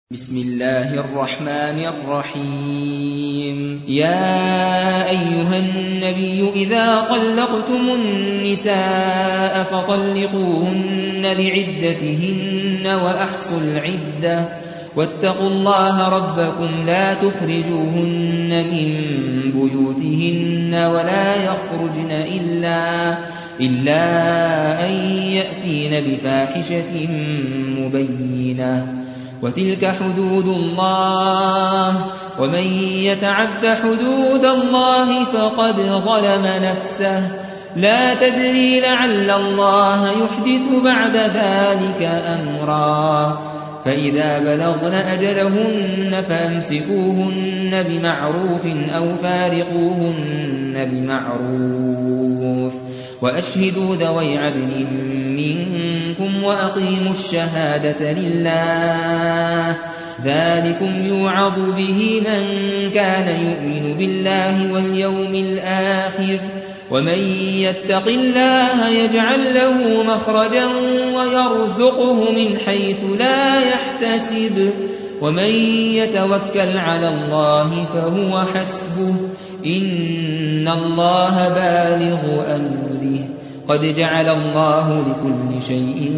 بسم الله الرحمن الرحيم يا أيها النبي إذا طلقتم النساء فطلقوهن لعدتهن وأحصوا العدة واتقوا الله ربكم لا تخرجوهن من بيوتهن ولا يخرجن إلا أن يأتين بفاحشة مبينة وتلك حدود الله ومن يتعد حدود الله فقد ظلم نفسه لا تدري لعل الله يحدث بعد ذلك أمرا فإذا بلغن أجلهن فأمسكوهن بمعروف أو فارقوهن بمعروف وأشهدوا ذوي عدل منكم وأقيموا الشهادة لله ذلكم يوعظ به من كان يؤمن بالله واليوم الآخر ومن يتق الله يجعل له مخرجا ويرزقه من حيث لا يحتسب ومن يتوكل على الله فهو حسبه إن الله بالغ أمره قد جعل الله لكل شيء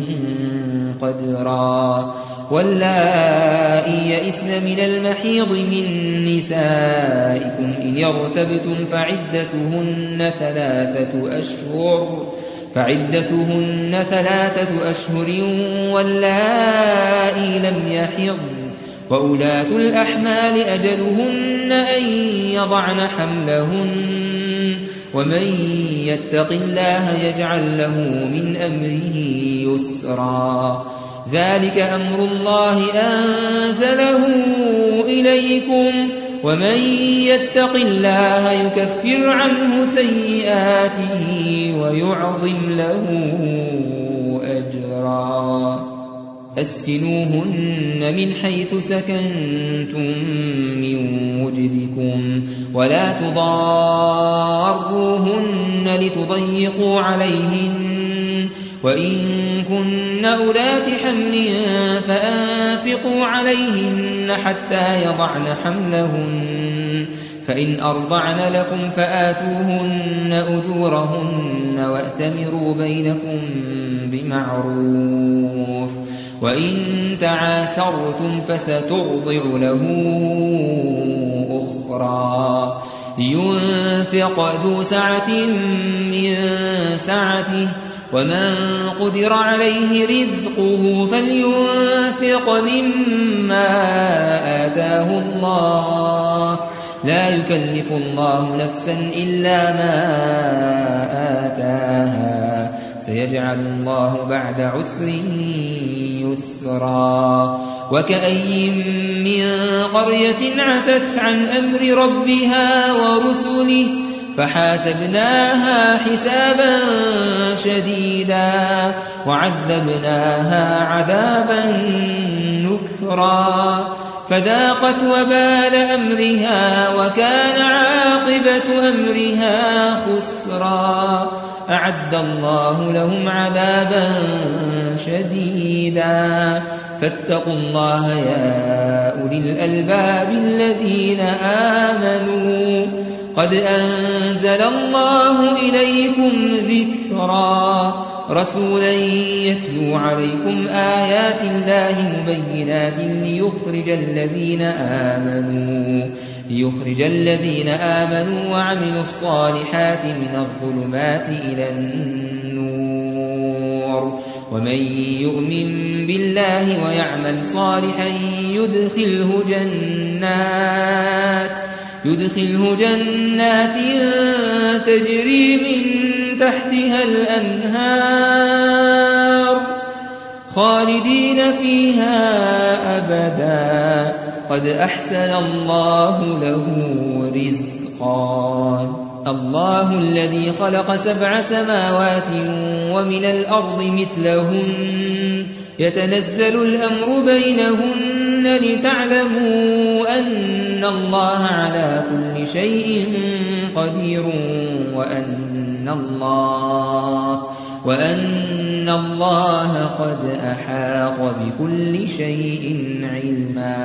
قدرا واللائي يئسن من المحيض من نسائكم إن ارتبتم فعدتهن 3 أشهر واللائي لم يحضن وأولاة الأحمال أجلهن أن يضعن حملهن ومن يتق الله يجعل له من أمره يسرا ذلك أمر الله أنزله إليكم ومن يتق الله يكفر عنه سيئاته ويعظم له أجرا أسكنوهن من حيث سكنتم من وجدكم ولا تضاروهن لتضيقوا عليهن وإن كن أولات حمل فأنفقوا عليهن حتى يضعن حملهن فإن أرضعن لكم فآتوهن أجورهن وأتمروا بينكم بمعروف وإن تعاسرتم فسترضع له أخرى لينفق ذو سعة من سعته ومن قدر عليه رزقه فلينفق مما آتاه الله لا يكلف الله نفسا إلا ما آتاها سيجعل الله بعد عسر يسرا وكأي من قرية عتت عن أمر ربها ورسله فحاسبناها حسابا شديدا وعذبناها عذابا نكرا فذاقت وبال أمرها وكان عاقبة أمرها خسرا أعد الله لهم عذابا شديدا فاتقوا الله يا أولي الألباب الذين آمنوا قد أنزل الله إليكم ذكرا رسولا يتلو عليكم آيات الله مبينات ليخرج الذين آمنوا وعملوا الصالحات من الظلمات إلى النور ومن يؤمن بالله ويعمل صالحا يدخله جنات تجري من تحتها الأنهار خالدين فيها أبدا قد أحسن الله له رزقا الله الذي خلق 7 سماوات ومن الأرض مثلهن يتنزل الأمر بينهن لتعلموا أن الله على كل شيء قدير وأن الله قد أحاط بكل شيء علما